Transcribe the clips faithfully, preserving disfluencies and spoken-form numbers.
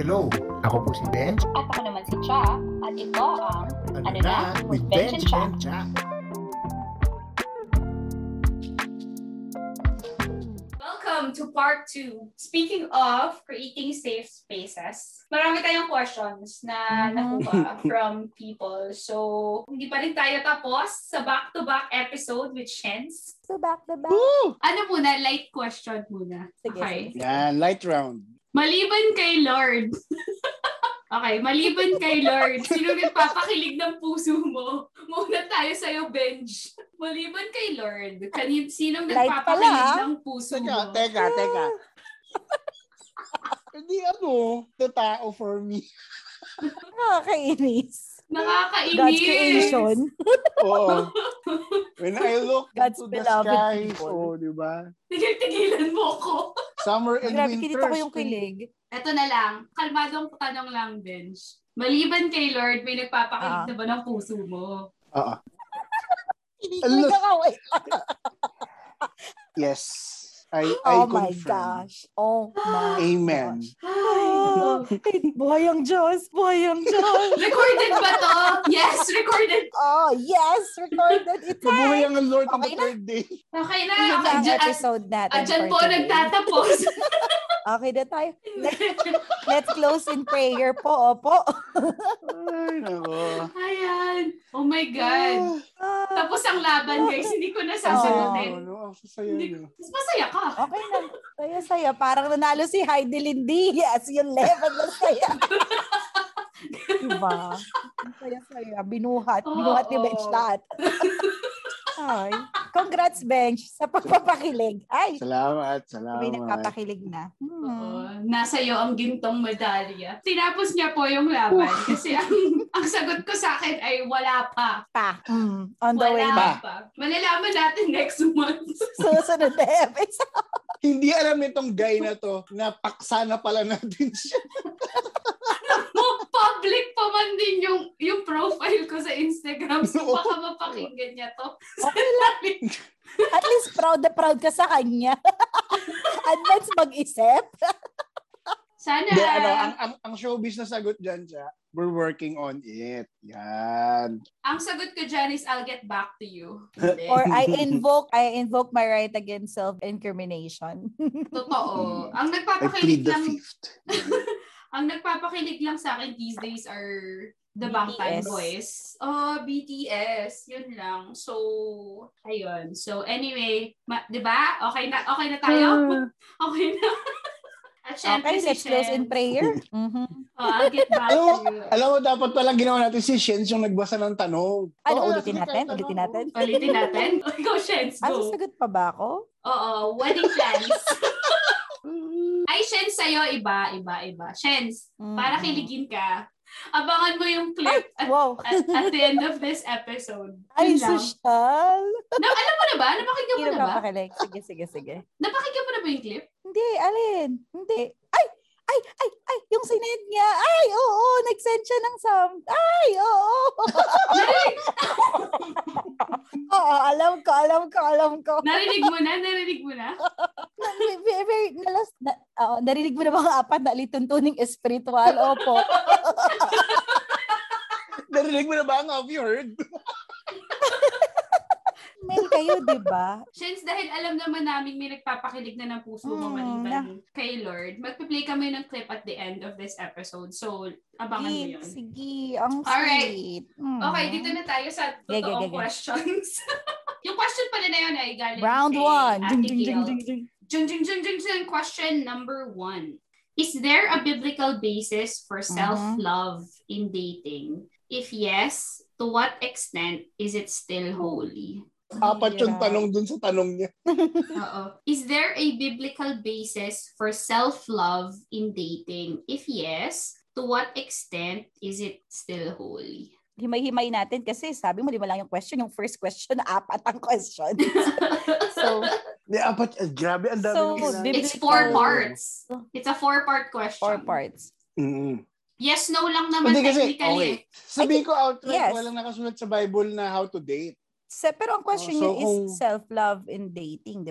Hello, ako po si Benj. At ako naman si Cha. At ito ang Ano, Ano na Na with Benj Benj and Cha. and Cha. Welcome to part two. Speaking of creating safe spaces, marami tayong questions na nakuha from people. So, hindi pa rin tayo tapos sa back-to-back episode with Shens. So back to back. Woo! Ano muna? Light question muna. Sige, Okay. sige. Yan, light round. Maliban kay Lord. Okay, maliban kay Lord, sino nagpapakilig ng puso mo? Muna tayo sa'yo, Benj. Maliban kay Lord, kanin, sinong Light nagpapakilig pala, ah. ng puso Teka, mo? teka, teka. Hindi ano, the tao for me. Nakakainis. Nakakainis. God's creation. Oo. When I look God's into the beloved skies, people. oh, di ba? Tigil-tigilan mo ko. Summer and Grabe, winter. kinita ko yung kilig. Ito na lang, kalmadong tanong lang, Benj. Maliban kay Lord, may nagpapakilig Ah. na ba ng puso mo? Oo. Kinikilig ako eh. Yes. I, I Oh my confirm. gosh. Oh my Amen. gosh. Ay, Oh, buhay ang Diyos. Buhay ang Diyos. recorded ba to? Yes, recorded. Oh, yes. Recorded it. Nabuhay ang Lord on Okay the na. third day. Okay na. Yun Okay, na ang dyan, at, episode natin at dyan for po today. nagtatapos. Okay na tayo. Let's close in prayer po. Opo. Ay, nako. Ayan. Oh my God. Ah, Tapos ang laban, guys. Hindi ko na Oh, sasagutin. no, ang sasaya Hindi- niyo. Mas masaya ka. okay na. Saya-saya. Parang nanalo si Heidi Lindy. Yes, yung level na saya. Diba? Saya-saya. Binuhat. Oo, Binuhat ni Bench oo. lahat. Ay. Congrats, Bench, sa pagpapakilig. Ay, Salamat, may salamat. nagpapakilig na. Hmm. Oo. Nasa iyo ang gintong medalya. Tinapos niya po yung laban kasi ang, ang sagot ko sa akin ay wala pa. Pa. Hmm. On the Wala way pa. na. Malalaman natin next month. Susunod na episode. Hindi alam nitong guy na to na paksa na pala natin siya. Public pa man din yung yung profile ko sa Instagram. So Oo. baka mapakinggan niya to. Okay lang. At least proud na proud ka sa kanya. Advance mag-isip. Sana. Hindi, ano, ang, ang, ang showbiz na sagot dyan siya, we're working on it. Yan. Ang sagot ko dyan is I'll get back to you. Hindi. Or I invoke I invoke my right against self-incrimination. Totoo. Ang I nagpapakilig plead the lang fifth. ang nagpapakilig lang sa akin these days are the B T Bangtan S. Boys. Oh, B T S. Yun lang. So, ayun. So, anyway, ma- di ba? Okay na, okay na tayo? okay na. At syempre, Okay, si let's close in Shen. prayer. Mhm. Oh, I'll get back Alam mo, to you. alam mo, dapat palang ginawa natin si Shens yung nagbasa ng tanong. Ano, Oo, ulitin sige, natin? kahit Ulitin tanong. natin? Ulitin natin. Go, Shens, Ah, go. sasagot pa ba ako? Oo, wedding plans. Ay, Shens, sa'yo, iba, iba, iba. Shens, Mm. para kiligin ka, abangan mo yung clip Ay, at, wow. at, at the end of this episode. Ay, Yun lang. social. Na, alam mo na ba? Napakinggan mo Hindi na ba? papakilig. Sige, sige, sige. Napakinggan mo na ba yung clip? Hindi, alin? Hindi. Ay, ay, ay, ay, yung sinend niya. Ay, oo, nag-send siya ng sound. Ay, oo. Oo, alam ko, alam ko, alam ko. Narinig mo na? Narinig mo na? Na- Very, very, nalas, na, oo, narinig mo na mga apat na lituntuning espiritual. Opo. Narinig mo na ba ang have you heard? Mail kayo, di ba? Since dahil alam naman namin may nagpapakilig na ng puso mo Mm, maliban kay Lord, magpi-play kami ng clip at the end of this episode. So, abangan mo Sige, yun. sige, ang Alright. sweet. Mm. Okay, dito na tayo sa Gege, totoong gege. questions. Yung question pala na yun ay galing Round kay one. Ate Ding, ding, ding, Gail. ding, ding. Jung, jung, jung, jung, jung. Question number one. Is there a biblical basis for self-love in dating? If yes, to what extent is it still holy? Apat yung Yeah. tanong dun sa tanong niya. Oo. Is there a biblical basis for self-love in dating? If yes, to what extent is it still holy? Himay-himay natin kasi sabi mo, lima lang yung question. Yung first question, apat ang question. So, Di, apat, eh, grabe, ang dami So, ng kailangan. biblical- It's four parts. It's a four-part question. four parts. Mm-mm. Yes, no lang naman Hindi kasi, technically. okay. Sabihin ko outright, Yes. walang nakasulat sa Bible na how to date. Se, pero ang question Oh, so niya is kung- self-love in dating, di ba?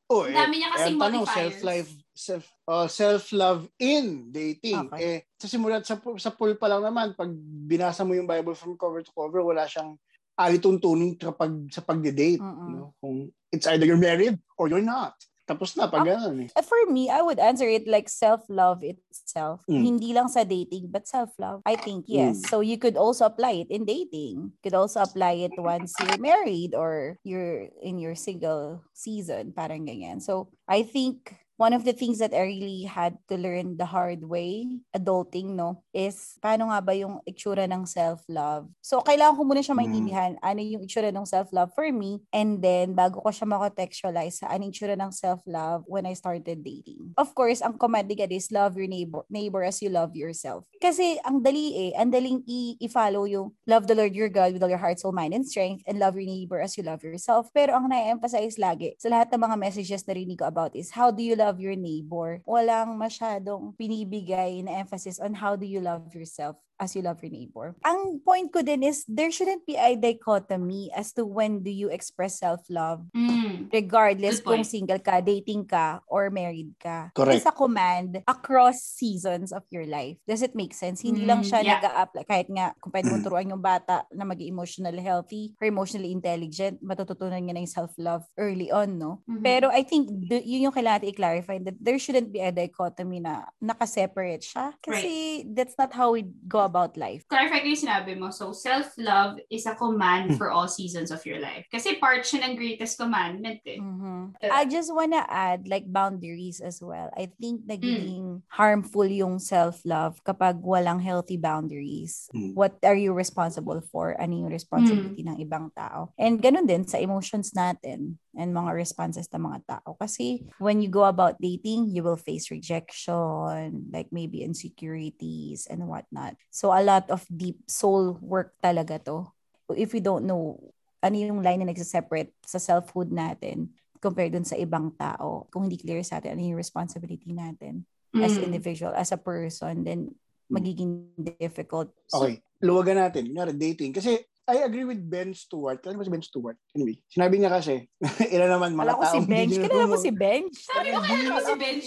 Oh, Ang eh, dami niya kasing eh, ang tanong, modifiers. self-life, self, uh, self-love in dating. Okay. Eh, sa simulat, sa, sa pool pa lang naman, pag binasa mo yung Bible from cover to cover, wala siyang alituntunin kapag sa pagde-date. Mm-mm. You know? Kung it's either you're married or you're not. Tapos na, pag gano'n eh. Uh, For me, I would answer it like self-love itself. Mm. Hindi lang sa dating, but self-love. I think, yes. Mm. So you could also apply it in dating. You could also apply it once you're married or you're in your single season. Parang ganyan. So I think one of the things that I really had to learn the hard way, adulting, no, is paano nga ba yung itsura ng self-love. So, kailangan ko muna siya maintindihan ano yung itsura ng self-love for me, and then, bago ko siya mako-textualize sa ano yung itsura ng self-love when I started dating. Of course, ang command agad is love your neighbor, neighbor as you love yourself. Kasi, ang dali eh, ang daling i- i-follow yung love the Lord your God with all your heart, soul, mind, and strength, and love your neighbor as you love yourself. Pero ang na-emphasize lagi sa lahat ng mga messages na rinig ko about is, how do you love your neighbor? Walang masyadong pinibigay na emphasis on how do you love yourself as you love your neighbor. Ang point ko din is there shouldn't be a dichotomy as to when do you express self-love, Mm. regardless Good point. kung single ka, dating ka, or married ka. Correct. It's a command across seasons of your life. Does it make sense? Hindi lang Mm, siya yeah. nag-a-apply. Kahit nga, kung pwede mo turuan yung bata na maging emotionally healthy or emotionally intelligent, matututunan niya na yung self-love early on, no? Mhm. Pero I think d- yun yung kailangan natin i-clarify, that there shouldn't be a dichotomy na nakaseparate siya. Kasi that's not how we go about life. Clarify ko yung sinabi mo. So, self-love is a command Hmm. for all seasons of your life. Kasi part siya ng greatest commandment eh. Mhm. Uh, I just wanna add like boundaries as well. I think nagiging harmful yung self-love kapag walang healthy boundaries. Mm. What are you responsible for? Ano yung responsibility ng ibang tao? And ganun din sa emotions natin and mga responses ng mga tao. Kasi when you go about dating, you will face rejection, like maybe insecurities and whatnot. So a lot of deep soul work talaga to. If we don't know ano yung line na nagsaseparate sa selfhood natin compared dun sa ibang tao, kung hindi clear sa atin ano yung responsibility natin as mm. individual, as a person, then magiging difficult. Okay, luwagan natin. Kunyari, dating. Kasi I agree with Ben Stewart. Kailan ba si Ben Stewart? Anyway, sinabi niya kasi, ilan naman mga Kala ko tao. si Bench. Kailan mo si Bench? Sabi ko kaya ako si Bench.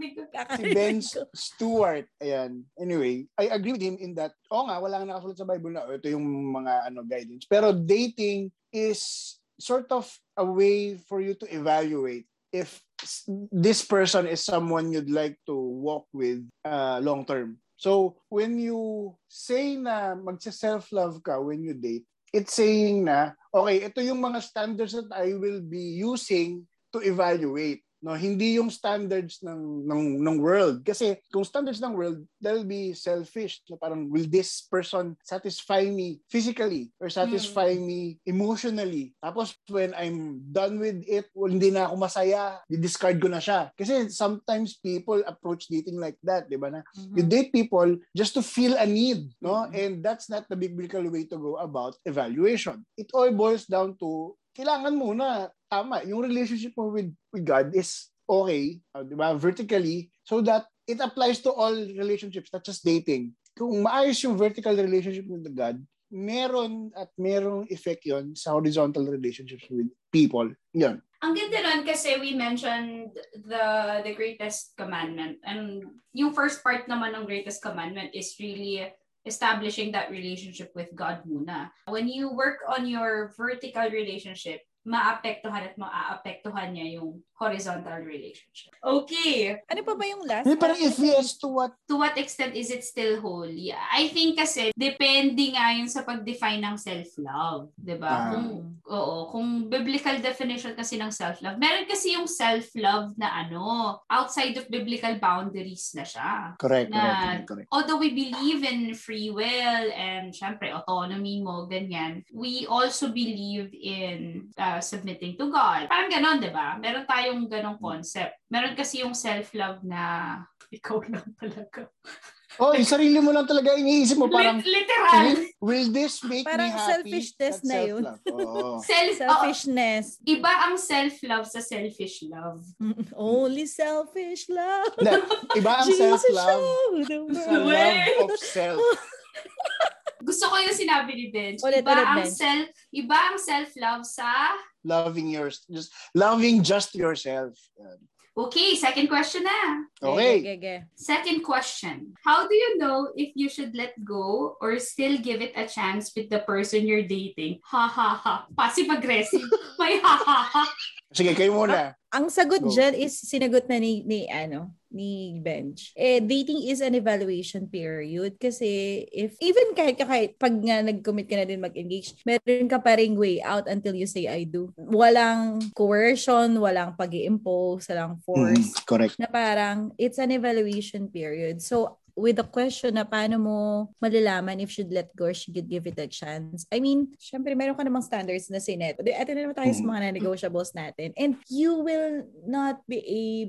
Si Ben Stewart. Ayan. Anyway, I agree with him in that, oo nga, wala nga nakasulat sa Bible na, oh, ito yung mga ano guidance. Pero dating is sort of a way for you to evaluate if this person is someone you'd like to walk with uh, long term. So, when you say na magsa-self-love ka when you date, it's saying na, okay, ito yung mga standards that I will be using to evaluate. No, hindi yung standards ng ng ng world, kasi kung standards ng world, they'll be selfish. So parang, will this person satisfy me physically or satisfy mm. me emotionally? Tapos when I'm done with it, well, hindi na ako masaya, di-discard ko na siya. Kasi sometimes people approach dating like that, di ba na? Mm-hmm. You date people just to feel a need, no? Mm-hmm. And that's not the biblical way to go about evaluation. It all boils down to kailangan muna, tama, yung relationship mo with, with God is okay, uh, di ba, vertically, so that it applies to all relationships, not just dating. Kung maayos yung vertical relationship with God, meron at merong effect yon sa horizontal relationships with people. Yan. Ang ganda nun kasi we mentioned the the greatest commandment. And yung first part naman ng greatest commandment is really establishing that relationship with God muna. When you work on your vertical relationship, maapektuhan at maaapektuhan niya yung horizontal relationship. Okay. Ano pa ba yung last? Hey, parang if yes, to what? To what extent is it still holy? I think kasi depende nga yun sa pag-define ng self-love. Diba? Ah. Kung, oo, kung biblical definition kasi ng self-love, meron kasi yung self-love na ano, outside of biblical boundaries na siya. Correct, na, correct, correct. Although we believe in free will and syempre autonomy mo, ganyan, we also believe in uh, submitting to God. Parang ganon, diba? Meron tayong ganong concept. Meron kasi yung self-love na ikaw lang talaga. Oh, yung sarili mo lang talaga iniisip mo, parang literal. Will, will this make parang me happy? selfishness That's na yun. self-love. Oh. Self, Selfishness. oh, iba ang self-love sa selfish love. Only selfish love. Na, iba ang Jesus self-love showed the sa world. love of self. Gusto gusto ko yung sinabi ni Benj. Ulit, Iba ulit, ang Benj. self, iba ang self-love sa... Loving yours, just loving just yourself. Yan. Okay, second question na. Okay. Ge, ge, ge. Second question. How do you know if you should let go or still give it a chance with the person you're dating? Ha ha ha. Passive-aggressive. May ha ha ha. Sige, kayo muna. Ang sagot Go. dyan is sinagot na ni, ni ano, ni Benj. Eh, dating is an evaluation period kasi if, even kahit, kahit pag nga nag-commit ka na din mag-engage, meron ka pa ring way out until you say I do. Walang coercion, walang pag-i-impose, walang force. Mm, correct. Na parang, it's an evaluation period. So, with the question na paano mo malalaman if should let go or should give it a chance. I mean, syempre meron ka namang standards na sinet. Ito na naman tayo sa mga non-negotiables natin. And you will not be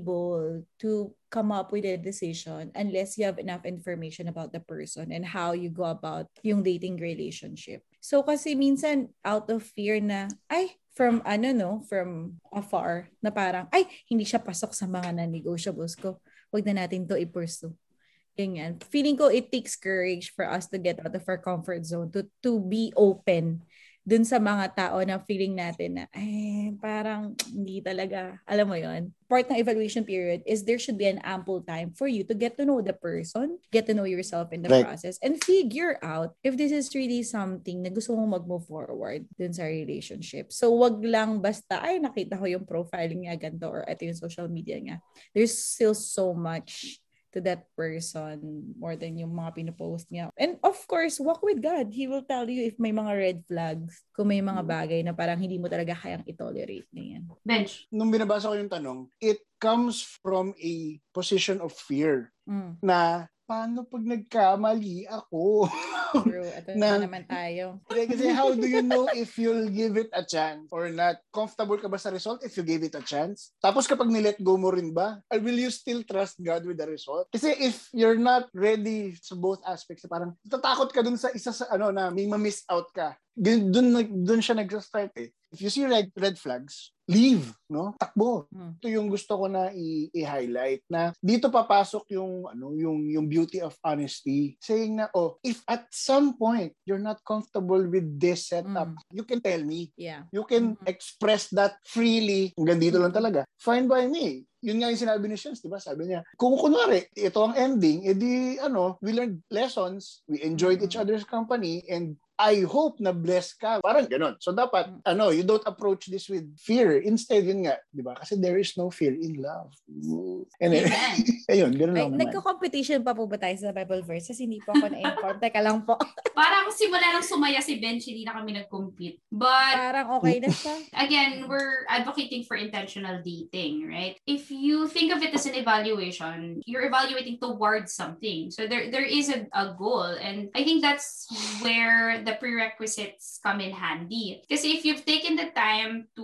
able to come up with a decision unless you have enough information about the person and how you go about yung dating relationship. So kasi minsan out of fear na, ay, from ano no, from afar, na parang, ay, hindi siya pasok sa mga non-negotiables ko. Huwag na natin to i-pursue. Ganyan. Feeling ko it takes courage for us to get out of our comfort zone, to to be open dun sa mga tao na feeling natin na, eh, parang hindi talaga, alam mo yon. Part ng evaluation period is there should be an ample time for you to get to know the person, get to know yourself in the Right. process, and figure out if this is really something na gusto mong mag-move forward dun sa relationship. So, wag lang basta, ay, nakita ko yung profile niya, ganito, or ito yung social media niya. There's still so much to that person more than yung mga pinupost niya. And of course, walk with God. He will tell you if may mga red flags, kung may mga bagay na parang hindi mo talaga kayang i-tolerate na yan. Benj. Nung binabasa ko yung tanong, it comes from a position of fear Mm, na paano pag nagkamali ako? true. Ito Na- na naman tayo. Kasi kasi how do you know if you'll give it a chance or not? Comfortable ka ba sa result if you gave it a chance? Tapos kapag nilet go mo rin ba? Or will you still trust God with the result? Kasi if you're not ready sa both aspects, parang tatakot ka dun sa isa sa ano na may ma-miss out ka. Dun, dun, dun siya nag-start eh. If you see red, red flags, leave, no? Takbo. Hmm. Ito yung gusto ko na i- i-highlight na dito papasok yung ano yung yung beauty of honesty, saying na oh, if at some point you're not comfortable with this setup, Mm. you can tell me. Yeah. You can Mhm. express that freely. Hanggang dito lang talaga. Fine by me. Yun nga yung sinabi ni Shens, di ba? Sabi niya, kung kunwari, ito ang ending, edi ano, we learned lessons, we enjoyed each other's company, and I hope na blessed ka. Parang ganun. So dapat, ano, you don't approach this with fear. Instead, yun nga, di ba? Kasi there is no fear in love. And then, Amen. ayun, ganun Ay, lang naman. nagka-competition pa po ba tayo sa Bible verses? Hindi po ako na-inform. Teka lang po. Parang simula nang sumaya si Benj, hindi na kami nag-compete. But Parang okay na siya. again, we're advocating for intentional dating, right? If you think of it as an evaluation, you're evaluating towards something. So there there is a, a goal. And I think that's where the prerequisites come in handy. Kasi if you've taken the time to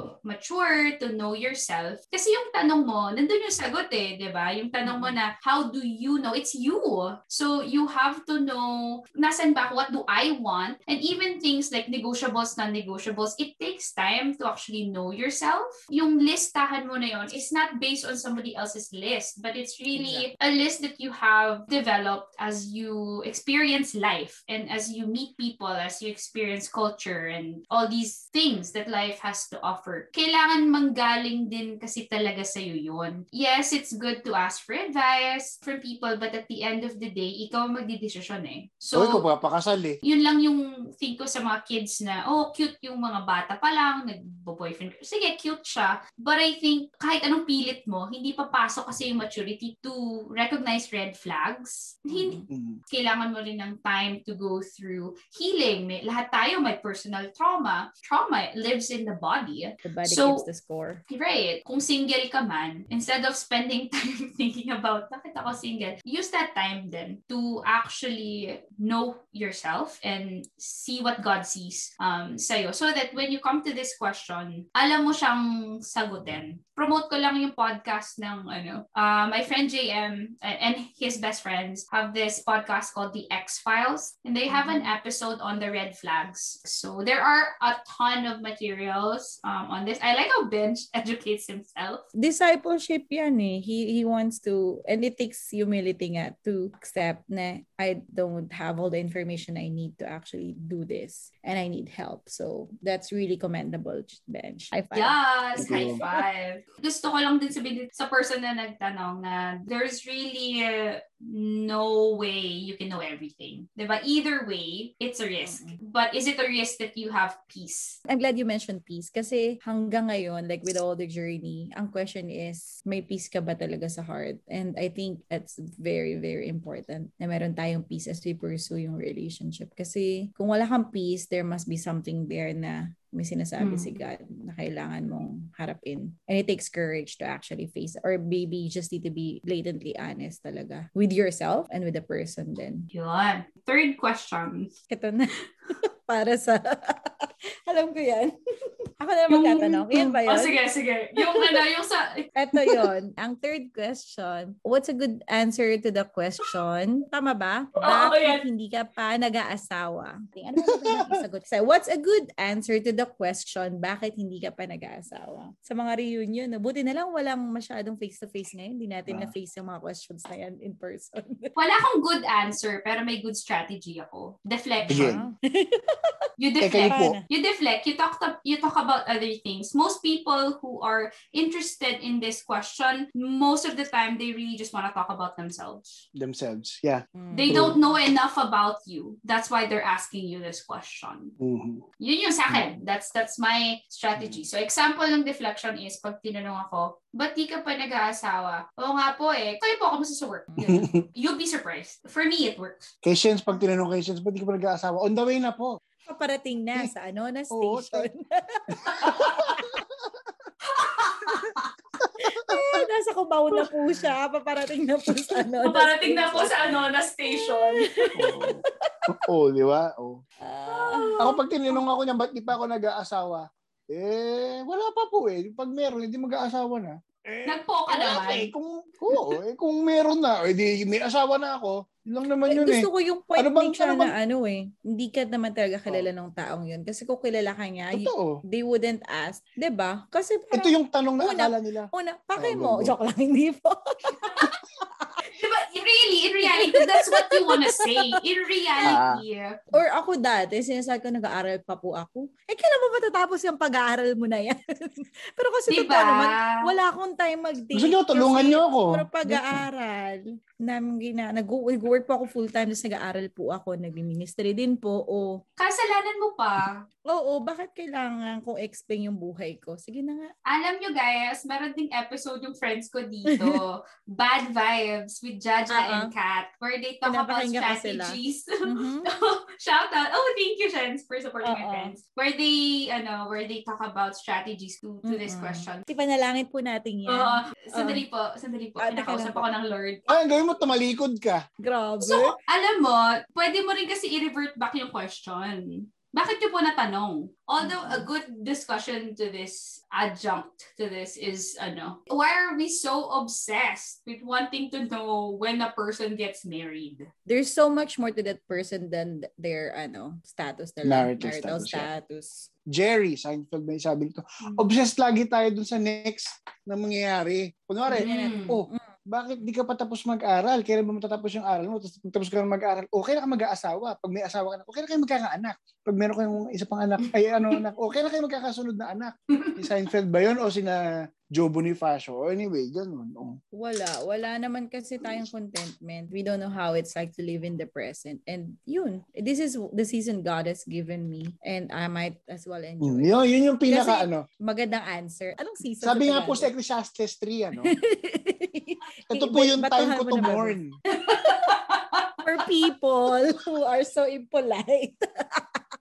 mature, to know yourself, kasi yung tanong mo, nandun yung sagot eh, di ba? Yung tanong mo na, how do you know? It's you. So you have to know, nasan ba ako? What do I want? And even things like negotiables, non-negotiables, it takes time to actually know yourself. Yung listahan mo na yon is not based on somebody else's list, but it's really a list that you have developed as you experience life and as you meet people, as you experience culture and all these things that life has to offer. Kailangan manggaling din kasi talaga sa'yo yun. Yes, it's good to ask for advice from people, but at the end of the day, ikaw ang magdidesisyon eh. So, So, ikaw papakasal eh. yun lang yung think ko sa mga kids na, oh, cute yung mga bata pa lang, nag-boyfriend. Sige, cute siya. But I think, kahit anong pilit mo, hindi papasok kasi yung maturity to recognize red flags. Hindi, Mm. kailangan mo rin ng time to go through healing. May, lahat tayo may personal trauma. Trauma lives in the body. The body So, keeps the score. Right. Kung single ka man, instead of spending time thinking about, bakit ako single, use that time then to actually know yourself and see what God sees um, sa'yo. So that when you come to this question, alam mo siyang sagutin. Promote ko lang yung podcast ng, ano, uh, my friend J M and his best friends have this podcast called The X-Files. And they have an episode episode on the red flags. So there are a ton of materials um, on this. I like how Benj educates himself. Discipleship yan eh. He, he wants to, and it takes humility nga to accept na I don't have all the information I need to actually do this and I need help. So that's really commendable, Benj. High five. Yes, high five. Gusto ko lang din sabihin sa person na nagtanong na there's really uh, no way you can know everything. Diba? Either way, it's a risk. Mm-hmm. But is it a risk that you have peace? I'm glad you mentioned peace kasi hanggang ngayon, like with all the journey, ang question is, may peace ka ba talaga sa heart? And I think that's very, very important na meron tayong peace as we pursue yung relationship. Kasi kung wala kang peace, there must be something there na may sinasabi mm. si God na kailangan mong harapin. And it takes courage to actually face it. Or maybe you just need to be blatantly honest talaga with yourself and with the person then. Yun. Third question. Ito na. Para sa... Alam ko yan. Ako na magtatanong. Yan ba yun? Oh, sige, sige. Yung ano, yung sa... Ito yun. Ang third question. What's a good answer to the question? Tama ba? Bakit oh, yeah. hindi ka pa nag-aasawa? Ano ba ba isagot? So, what's a good answer to the question? Bakit hindi ka pa nag-aasawa? Sa mga reunion, buti na lang walang masyadong face-to-face ngayon. Hindi natin ah. na-face yung mga questions na yan in person. Wala akong good answer, pero may good strategy ako. Deflection. You deflect. You deflect. You talk to, you talk about other things. Most people who are interested in this question, most of the time they really just want to talk about themselves. Themselves, yeah. Mm. They don't know enough about you. That's why they're asking you this question. Mm-hmm. Yun yung sa akin. That's that's my strategy. So example ng deflection is pag tinanong ako, ba't di ka pa nag-aasawa? Oo nga po eh. Kayo po, kamusta sa work? You'll be surprised. For me, it works. Kay Shens, pag tinanong kay Shens, ba't di ka pa nag-aasawa? On the way na po. Paparating na sa ano na station. eh, nasa Cubao na po siya. Paparating na po sa ano. Paparating na po sa ano na station. Oo, oh, di ba? Oh. Uh, ako pag tinanong ako niya, ba't di pa ako nag-aasawa? Eh, wala pa po eh. Pag meron, hindi mag-aasawa na. Eh, Nagpo ka naman. Eh, kung, oo, eh, kung meron na, eh, di, may asawa na ako, yun lang naman eh, yun gusto eh. ko yung point ano bang, siya ano na bang, ano eh, hindi ka naman talaga kilala oh. ng taong yun. Kasi kung kilala ka niya, you, they wouldn't ask. Diba? Kasi parang, ito yung tanong na una, akala nila. Una, pakay oh, mo. Joke lang, hindi po. Diba, really, in reality, that's what you wanna say. In reality. Ah. Or ako dati, sinasabi ko nag-aaral pa po ako. Eh, kailan mo matatapos yung pag-aaral mo na yan? Pero kasi diba? totoo naman, wala akong time mag-date. Gusto nyo, tulungan nyo ako. Pero pag-aaral, namin gina, nag-work po ako full-time, tapos nag-aaral po ako, nag-ministry din po, o... Kasalanan mo pa. Oo, bakit kailangan kong explain yung buhay ko? Sige na nga. Alam nyo guys, meron ding episode yung friends ko dito, Bad Vibes with Jaja uh-huh. and Kat, where they talk about strategies. Mm-hmm. Shout out. Oh, thank you, Shens, for supporting uh-huh. my friends. Where they, ano, where they talk about strategies to, to mm-hmm. this question. Di panalangin po natin yan. Oo. Uh, sandali uh-huh. po, sandali po. Uh, Pinakausap ako ng Lord. Ay, gawin mo, tumalikod ka. Grabe. So, alam mo, pwede mo rin kasi i-revert back yung question. Bakit nyo po natanong? Although a good discussion to this, adjunct to this is, ano, why are we so obsessed with wanting to know when a person gets married? There's so much more to that person than their, ano, status nila. Marital, marital status. status. Jerry Seinfeld may sabi nito, obsessed lagi tayo dun sa next na mangyayari. Kunwari, Mm. oh, bakit di ka pa tapos mag-aral? Kailan ba matatapos yung aral mo? Tapos tapos ka na mag-aral. Okay na ka mag-aasawa. Pag may asawa ka na, okay na kayo magkakaanak. Pag meron kayong isa pang anak, ay ano anak, okay na kayo magkakasunod na anak. Si Seinfeld ba yun? O sina Joe Bonifacio? O anyway, ganun. Oh. Wala. Wala naman kasi tayong contentment. We don't know how it's like to live in the present. And yun, this is the season God has given me. And I might as well enjoy. Mm, yun, yun yung pinaka kasi, ano. Magandang answer. Anong season? Sabi nga po sa Ecclesiastes three, ano? Ito po yung time ko to mourn. For people who are so impolite.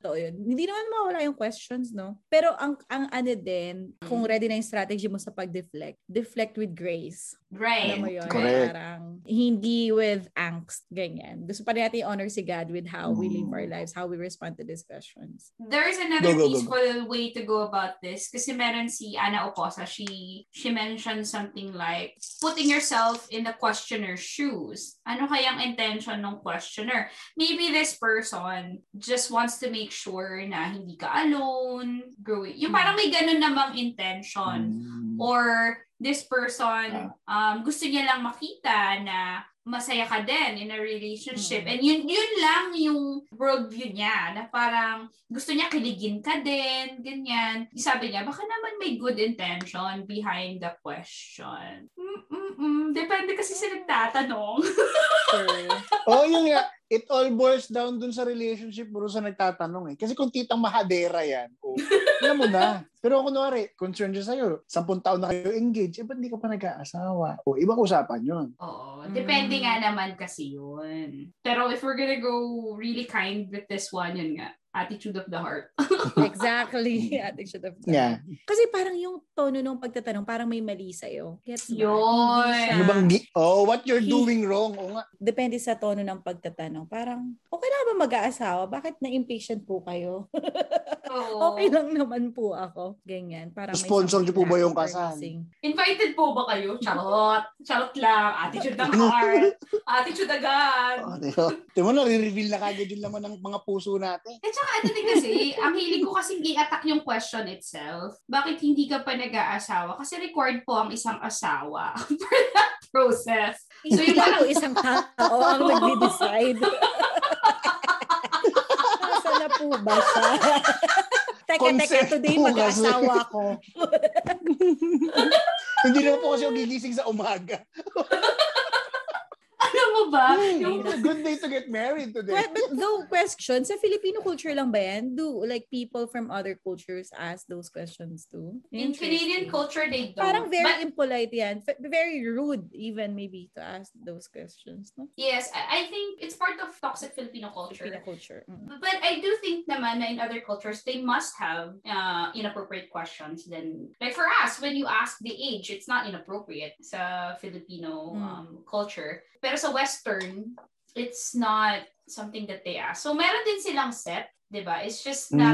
to yun. Hindi naman mawala yung questions, no? Pero ang ang ano din, kung ready na yung strategy mo sa pag-deflect, deflect with grace. Right. Alam mo yun? Correct. Parang hindi with angst, ganyan. Gusto pa rin natin honor si God with how we live our lives, how we respond to these questions. There's another Go, go, go, peaceful way to go about this kasi meron si Ana Oposa, she she mentioned something like putting yourself in the questioner's shoes. Ano kayang intention ng questioner? Maybe this person just wants to make sure na hindi ka alone, growing. Yung parang may ganun namang intention. Mm. Or this person, um, gusto niya lang makita na masaya ka din in a relationship. Mm-hmm. And yun, yun lang yung worldview niya, na parang gusto niya kiligin ka din, ganyan. Sabi niya, baka naman may good intention behind the question. Mm-mm-mm. Depende kasi sa nagtatanong. Sure. Oh, yun nga. It all boils down dun sa relationship bro sa nagtatanong eh. Kasi kung titang mahadera yan, oh, alam mo na. Pero kung kunwari, concerned siya sa'yo, sampung taon na kayo engaged, eh ba't di ka pa nag-aasawa? O, ibang usapan yun. Oo. Depende Mm. nga naman kasi yun. Pero if we're gonna go really kind with this one, yun nga. Attitude of the heart. Exactly. Attitude of the Yeah. Kasi parang yung tono ng pagtatanong, parang may mali sa'yo. Gets ba? Yun. Hindi siya- Ano bang, gi- oh, what you're He- doing wrong. O nga. Depende sa tono ng pagtatanong. Parang, okay na ba mag-aasawa? Bakit na-impatient po kayo? Oo. Okay lang naman po ako. Ganyan. Parang may Sponsor niyo po ba something yung that kasal? we're missing. Invited po ba kayo? Charot. Charot lang. Attitude ng heart. Attitude agad. Oh, di ba? Di mo na, re-reveal na kagad yung laman ng mga puso natin. At saka ano din kasi, ang hilig ko kasing i-attack yung question itself. Bakit hindi ka pa nag-aasawa? Kasi required po ang isang asawa for that process. So Hindi yung parang, po isang tao ang nagde-decide. Nasaan na po ba siya? Teka, teka, Consent today po mag-aasawa ko. Hindi naman po kasi ako gigising sa umaga. ano mo ba? Yung Yung, good day to get married today. But, but though question, sa Filipino culture lang ba yan? Do like people from other cultures ask those questions too? in Canadian Interesting. culture, they don't. Parang very But impolite yan. F- very rude even maybe to ask those questions. No? yes, I, I think it's part of toxic Filipino culture. Filipino culture. Mm. But I do think naman na in other cultures, they must have uh, inappropriate questions. Then, like for us, when you ask the age, it's not inappropriate sa Filipino Mm. um, culture. Pero sa Western, it's not something that they ask. So, meron din silang set, di ba? It's just na,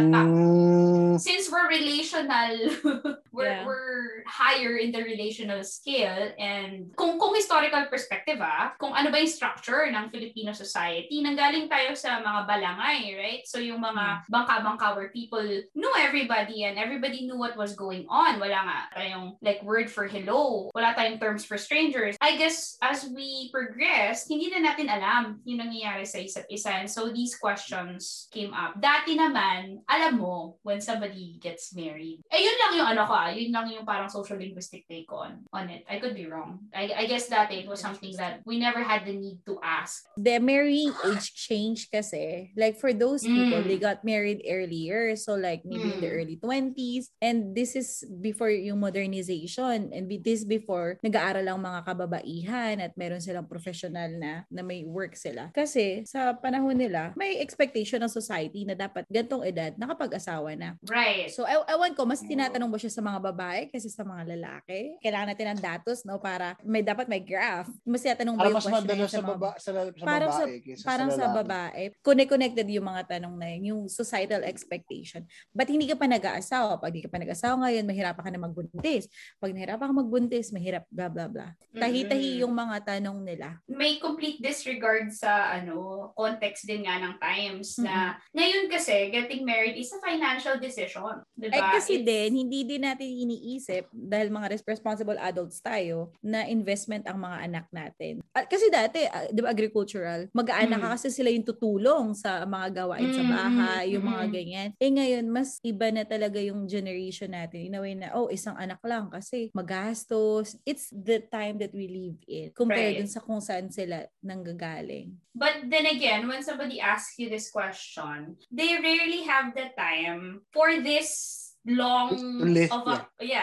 Mm, since we're relational, we're, Yeah. we're higher in the relational scale, and kung kung historical perspective ah, kung ano ba yung structure ng Filipino society, nanggaling tayo sa mga balangay, right? So yung mga bangka-bangka where people knew everybody and everybody knew what was going on. Wala nga tayong like word for hello. Wala tayong terms for strangers. I guess as we progress, hindi na natin alam yung nangyayari sa isa't isa. And so these questions came up. Dati naman, alam mo when somebody gets married. Eh, yun lang yung ano ko ah. Yun lang yung parang social linguistic take on on it. I could be wrong. I, I guess dati it was something that we never had the need to ask. The marrying age change kasi, like for those people, Mm. they got married earlier. So like maybe in the Mm. early twenties. And this is before yung modernization. And be- this before, nag-aaral lang mga kababaihan at meron silang professional na, na may work sila. Kasi sa panahon nila, may expectation ng society na dapat gantong edad, nakapag-asawa na. Right. So, I ewan ko, mas tinatanong ba siya sa mga babae kasi sa mga lalaki? Kailangan natin ng datos, no? Para may dapat may graph. Mas tinatanong ba para yung mas question na madalas yun sa, mga- baba, sa, sa Parang sa- babae kaysa Parang sa sa lalaki. babae. Connected yung mga tanong na yun, yung societal expectation. Ba't hindi ka pa nag-aasawa? Pag hindi ka pa nag-aasawa ngayon, mahirapan ka na magbuntis. Pag nahirapan ka magbuntis, mahirap, blah, blah, blah. Tahi-tahi Mm-mm. yung mga tanong nila. May complete disregard sa ano context din nga ng times na ngayon kasi getting married is a financial decision, 'di Eh ba? kasi It's- din, hindi din natin iniisip dahil mga res- responsible adults tayo na investment ang mga anak natin. At kasi dati, ah, di ba agricultural, mag-aanak ka Mm. kasi sila yung tutulong sa mga gawain sa Mm, bahay, mm, yung mga mm. ganyan. Eh ngayon, mas iba na talaga yung generation natin. In a way na, oh, isang anak lang kasi magastos. It's the time that we live in compared Right. dun sa kung saan sila nanggagaling. But then again, when somebody asks you this question, they rarely have the time for this long To live, of a yeah.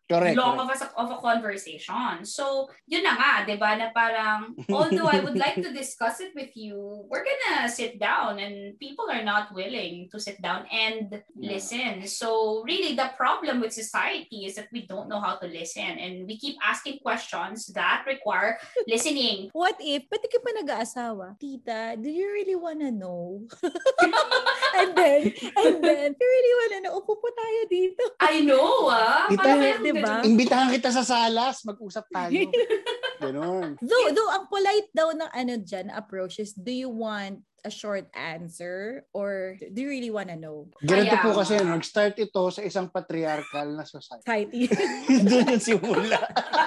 Correct, long correct. of a, of a conversation. So, yun na nga, di ba, na parang, although I would like to discuss it with you, we're gonna sit down and people are not willing to sit down and Yeah. listen. So, really, the problem with society is that we don't know how to listen and we keep asking questions that require listening. What if, ba't di ka pa nag-aasawa? Tita, do you really wanna know? and then, and then, you really wanna know, upo po tayo dito. I know, ah. Ito, Parang kaya di ba? Imbitahan kita sa salas, mag-usap tayo. Ganon. Though, though, ang polite daw ng ano dyan, approach is, do you want a short answer or do you really wanna know? Ganito Kaya po nga. kasi, no, nag-start ito sa isang patriarchal na society. Society. Doon yung simula.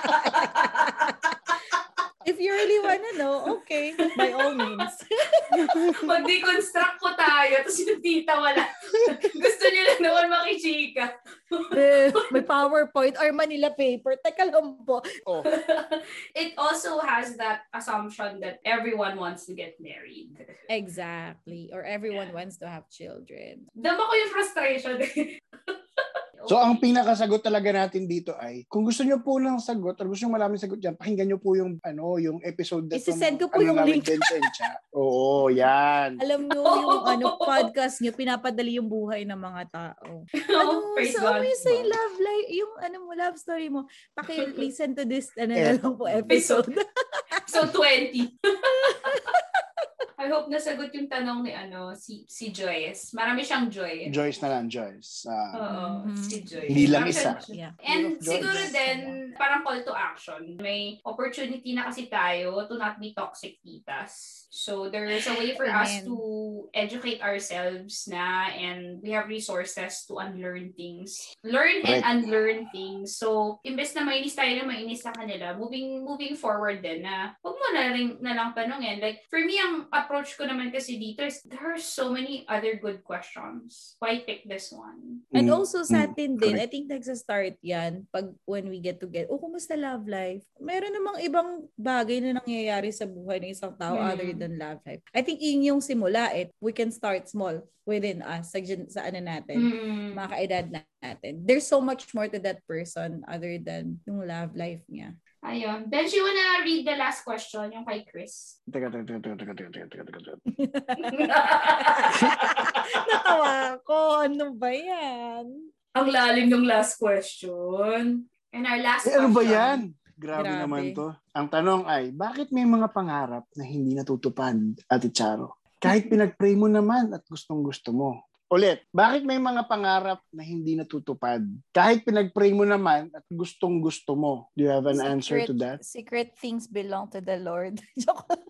If you really wanna know, okay, by all means. Mag-deconstruct po tayo, tapos yung tita wala. Gusto niyo lang naman makichika. Eh, may PowerPoint or Manila paper. Teka lang po. Oh. It also has that assumption that everyone wants to get married. Exactly. Or everyone wants to have children. Dama ko yung frustration. So, ang pinakasagot talaga natin dito ay, kung gusto nyo po ng sagot or gusto nyo maraming sagot dyan, pakinggan nyo po yung, ano, yung episode na Isi-send ko po yung link. Oo, yan. Alam nyo, yung ano, podcast nyo, pinapadali yung buhay ng mga tao. Ano, Praise so, God. ano yung sa yung love life, yung ano mo, love story mo, paki-listen to this, ano na Eh. lang po, episode. So, twenty. I hope nasagot yung tanong ni ano si si Joyce. Marami siyang Joy. Joyce na lang, Joyce. Ah, Oo, Mhm. si Joyce. Hindi lang Marami isa. siyang- Yeah. And Joyce. siguro din, parang call to action. May opportunity na kasi tayo to not be toxic titas. So there is a way for us Amen. to educate ourselves na and we have resources to unlearn things. Learn and Right. unlearn things. So imbes na mainis tayo na mainis sa kanila, moving moving forward din na huwag mo na, rin, na lang tanongin. Like for me, ang approach ko naman kasi dito is there are so many other good questions. Why pick this one? And Mm, also sa mm, atin din, I correct. think nagsa-start yan pag when we get together. Oh, kumusta love life? Meron namang ibang bagay na nangyayari sa buhay ng isang tao Hmm. other than love life. I think yun yung simula eh. We can start small within us sa, gen- sa ano natin, Mm. mga kaedad natin. There's so much more to that person other than yung love life niya. Ayun. Bench, you wanna read the last question, yung kay Chris? Teka, teka, teka, teka, teka, teka, teka, teka, teka. Natawa ko. Ano ba yan? Ang lalim ng last question. And our last Eh, ano ba question. yan? Grabe, Grabe. naman to. Ang tanong ay, bakit may mga pangarap na hindi natutupad, Ate Charo? Kahit pinag-pray mo naman at gustong-gusto mo. Ulit, bakit may mga pangarap na hindi natutupad? Kahit pinag-pray mo naman at gustong-gusto mo. Do you have an answer to that? Secret things belong to the Lord. Joke lang.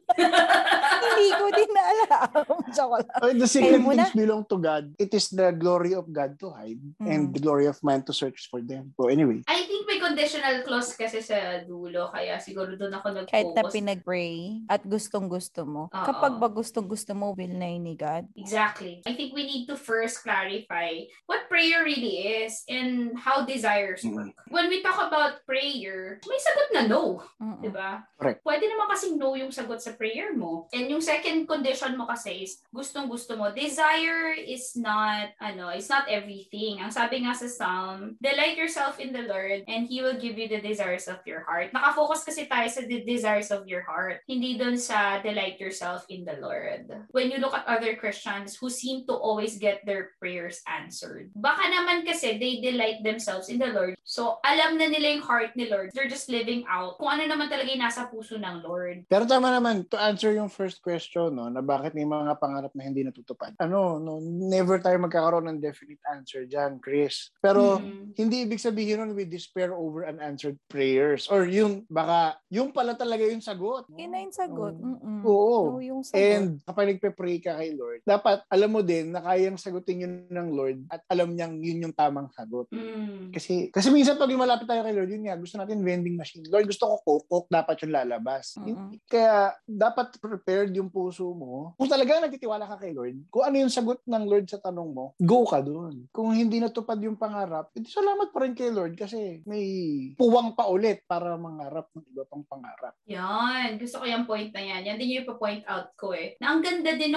Hindi ko din na alam. Joke lang. Oh, the secret Kayo muna. things belong to God. It is the glory of God to hide and Mm. the glory of man to search for them. So anyway, I think may conditional clause kasi sa dulo, kaya siguro doon ako nag-focus. Kahit na pinag-pray at gustong-gusto mo. Oo. Kapag ba gustong-gusto mo, will na ni God? Exactly. I think we need to first clarify what prayer really is and how desires Mhm. work. When we talk about prayer, may sagot na no. Mm-mm. Diba? Correct. Pwede naman kasing no yung sagot sa prayer mo. And yung second condition mo kasi is gustong-gusto mo. Desire is not, ano, it's not everything. Ang sabi nga sa Psalm, delight yourself in the Lord and He will give you the desires of your heart. Nakafocus kasi tayo sa the desires of your heart. Hindi dun sa delight yourself in the Lord. When you look at other Christians who seem to always get their prayers answered, baka naman kasi they delight themselves in the Lord. So, alam na nila yung heart ni Lord. They're just living out kung ano naman talaga yung nasa puso ng Lord. pero tama naman, to answer yung first question, no, na bakit may mga pangarap na hindi natutupad. Ano, no, never tayo magkakaroon ng definite answer dyan, Chris. Pero, Mm. hindi ibig sabihin nun we despair over unanswered prayers. Or yung, baka, yung pala talaga yung sagot. no? Yun na yung sagot. Um, Mm-mm. Oo. No, yung sagot. And kapag nagpe-pray ka kay Lord, dapat alam mo din na kayang sagutin yun ng Lord at alam niyang yun yung tamang sagot. Mm. Kasi kasi minsan pag lumalapit tayo kay Lord, yun nga, gusto natin vending machine. Lord, gusto ko coke, coke dapat yung lalabas. Mm-mm. Kaya dapat prepared yung puso mo. Kung talaga nagtitiwala ka kay Lord, kung ano yung sagot ng Lord sa tanong mo, go ka dun. Kung hindi natupad yung pangarap, edi salamat pa rin kay Lord kasi may puwang pa ulit para mangarap ng iba pang pangarap. Yan. Gusto ko yung point na yan. Yan din yung ipa-point out ko eh. Na ang ganda din ng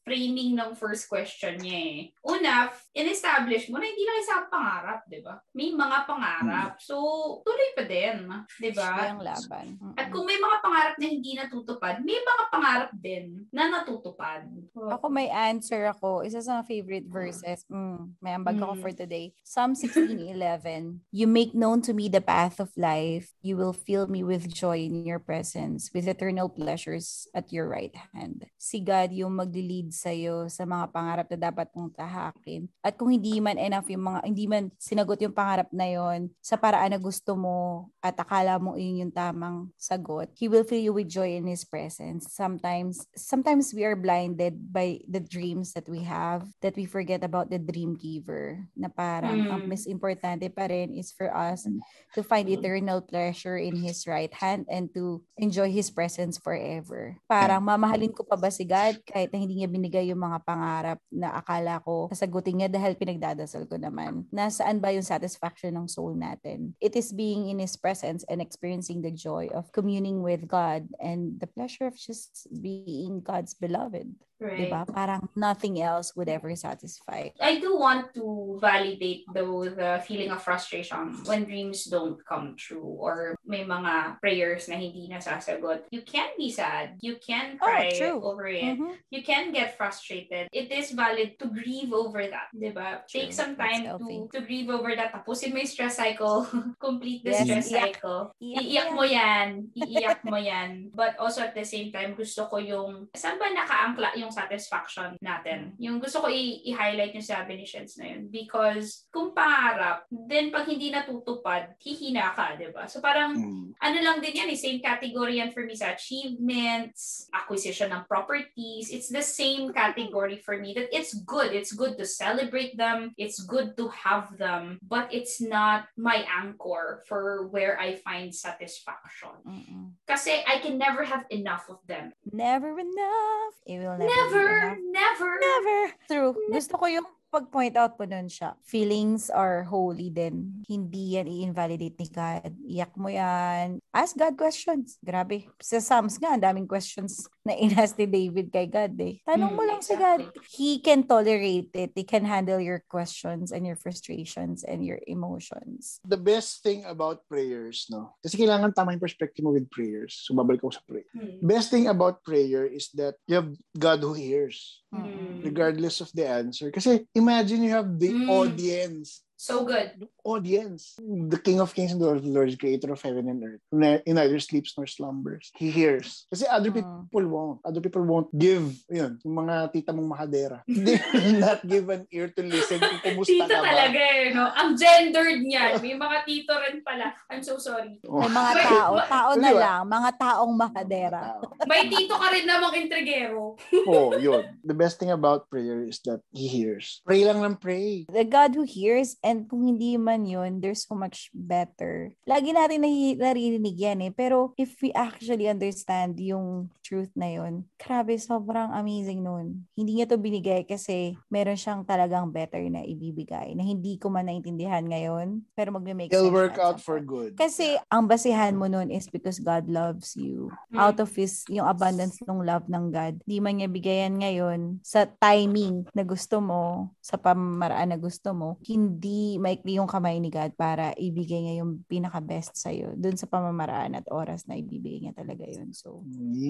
framing ng first question niya eh. Una, in-establish mo na hindi lang isa pangarap, di ba? May mga pangarap. So, tuloy pa din, di ba? Kayang laban. Mm-mm. At kung may mga pangarap na hindi natutupad, may mga pangarap din na natutupad. Ako may answer ako. Isa sa mga favorite verses. Mm, may ambag ako Mm. for today. Psalm sixteen eleven. You make known to me the path of life. You will fill me with joy in your presence, with eternal pleasures at your right hand. Si God yung magli-lead sa'yo sa mga pangarap na dapat mong tahakin. At kung hindi man enough yung mga, hindi man sinagot yung pangarap na yon sa paraan na gusto mo at akala mo yun yung tamang sagot, He will fill you with joy in His presence. Sometimes, sometimes we are blinded by the dreams that we have, that we forget about the dream giver, na parang Mm. ang mas importante pa rin is for us to find eternal pleasure in His right hand and to enjoy His presence forever. Parang mamahalin ko pa ba si God kahit na hindi niya binigay yung mga pangarap na akala ko sasagutin niya dahil pinagdadasal ko naman. Nasaan ba yung satisfaction ng soul natin? It is being in His presence and experiencing the joy of communing with God and the pleasure of just being God's beloved. Right. Diba? Parang nothing else would ever satisfy. I do want to validate though the feeling of frustration when dreams don't come true or may mga prayers na hindi nasasagot. You can be sad. You can cry true. over it. Mhm. You can get frustrated. It is valid to grieve over that, diba? True. Take some That's time healthy. to to grieve over that. Tapusin mo yung stress cycle. Complete the Yes, stress iyak. cycle. Iyak Iiyak yan. mo yan. Iiyak mo yan. But also at the same time, gusto ko yung, saan ba nakaangkla yung satisfaction natin? Yung gusto ko i- i-highlight yung sabi ni Shens na yun. Because kung pangarap, then pag hindi natutupad, hihina ka, diba? So parang, Mm. ano lang din yan, eh, same category yan for me sa achievements, acquisition ng properties. It's the same category for me that it's good. It's good to celebrate them. It's good to have them. But it's not my anchor for where I find satisfaction. Mm-mm. Kasi I can never have enough of them. Never enough. It will never, be Never, enough. never. Never. True. Gusto ko yung pag-point out po nun siya. Feelings are holy din. Hindi yan i-invalidate ni God. Iyak mo yan. Ask God questions. Grabe. Sa Psalms nga, ang daming questions na inas ni David kay God eh. Tanong mo Mm, lang si God. exactly. He can tolerate it. He can handle your questions and your frustrations and your emotions. The best thing about prayers, no? Kasi kailangan tama yung perspective mo with prayers. So, babalik ako sa prayer. Hmm. Best thing about prayer is that you have God who hears, Mm. regardless of the answer. Kasi imagine you have the Mm. audience. So good. Audience. The King of Kings and Lord of Lords, creator of heaven and earth, who ne- he neither sleeps nor slumbers. He hears. Kasi other Mm. people won't. Other people won't give, yun, yung mga tita mong mahadera. They will not give an ear to listen kung kumusta Tito ka ba. talaga eh, no? Ang gendered niyan. May mga tito rin pala. I'm so sorry. Oh. May mga May- tao. ma- Tao na Di ba? lang. Mga taong mahadera. May tito ka rin namang intrigero. Oh, yun. The best thing about prayer is that He hears. Pray lang ng pray. The God who hears, and kung hindi man yun, there's so much better. Lagi natin nahi- naririnig yan eh. Pero if we actually understand yung truth na yun, grabe, sobrang amazing nun. Hindi niya to binigay kasi meron siyang talagang better na ibibigay na hindi ko man naintindihan ngayon, pero magme-make It'll sense work at out some for point. good. Kasi ang basihan mo nun is because God loves you. Mm. Out of His, yung abundance ng love ng God. Di man niya bigayan ngayon sa timing na gusto mo, sa pamaraan na gusto mo, hindi maikli yung kamay ni God para ibigay niya yung pinaka-best sa'yo dun sa pamamaraan at oras na ibibigay niya talaga yun. So,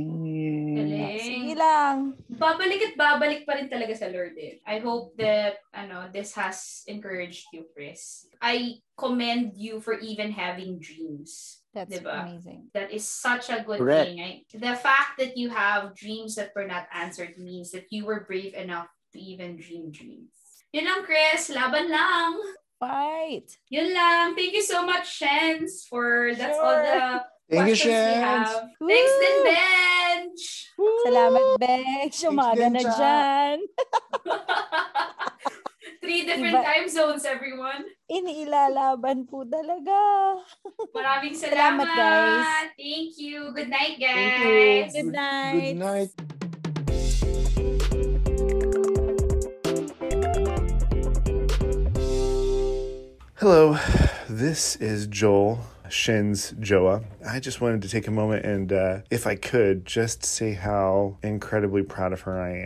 Yeah. Galing. sige lang. Babalik at babalik pa rin talaga sa Lord eh. I hope that ano this has encouraged you, Chris. I commend you for even having dreams. That's Diba? amazing. That is such a good Correct. thing. I, the fact that you have dreams that were not answered means that you were brave enough to even dream dreams. Yun lang, Chris. Laban lang. Fight! Yun lang. Thank you so much, Shens, for that's all Sure. the Thank you, questions we Shens. have. Thanks Woo! din, Bench. Salamat, Bex. Umaga din, na Cha. dyan. Three different Iba- time zones, everyone. Iniilalaban po talaga. Maraming Salamat, salamat. guys. Thank you. Good night, guys. Thank you. Good night. Good night. Hello, this is Joel, Shin's Joa. I just wanted to take a moment and, uh, if I could, just say how incredibly proud of her I am.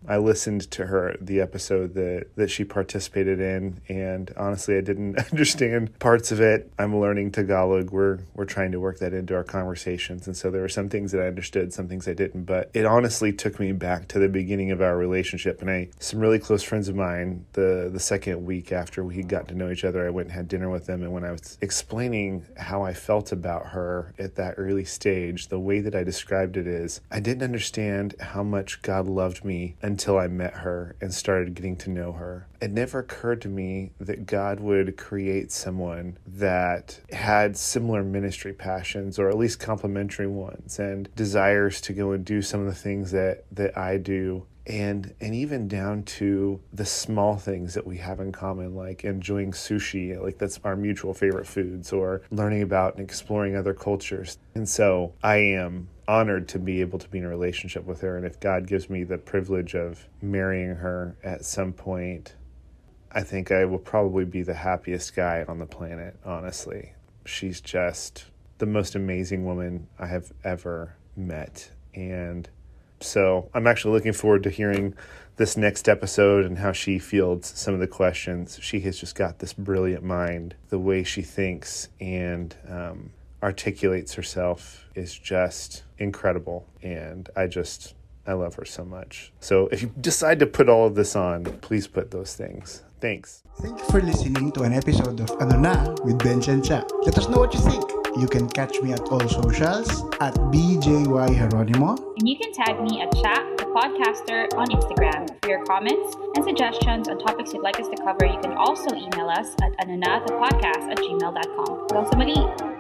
I listened to her, the episode that, that she participated in, and honestly, I didn't understand parts of it. I'm learning Tagalog. We're we're trying to work that into our conversations, and so there were some things that I understood, some things I didn't, but it honestly took me back to the beginning of our relationship. And I, some really close friends of mine, the, the second week after we got to know each other, I went and had dinner with them, and when I was explaining how I felt about her at that early stage, the way that I described it is, I didn't understand how much God loved me until I met her and started getting to know her. It never occurred to me that God would create someone that had similar ministry passions, or at least complementary ones, and desires to go and do some of the things that, that I do. And and even down to the small things that we have in common, like enjoying sushi, like that's our mutual favorite foods, or learning about and exploring other cultures. And so I am honored to be able to be in a relationship with her. And if God gives me the privilege of marrying her at some point, I think I will probably be the happiest guy on the planet, honestly. She's just the most amazing woman I have ever met. And so I'm actually looking forward to hearing this next episode and how she fields some of the questions. She has just got this brilliant mind. The way she thinks and um, articulates herself is just incredible. And I just, I love her so much. So if you decide to put all of this on, please put those things. Thanks. Thank you for listening to an episode of Ano Na with Benj and Cha. Let us know what you think. You can catch me at all socials at B J Y Jeronimo. And you can tag me at Cha, the podcaster, on Instagram. For your comments and suggestions on topics you'd like us to cover, you can also email us at anonnathepodcast at gmail dot com. Hanggang sa muli!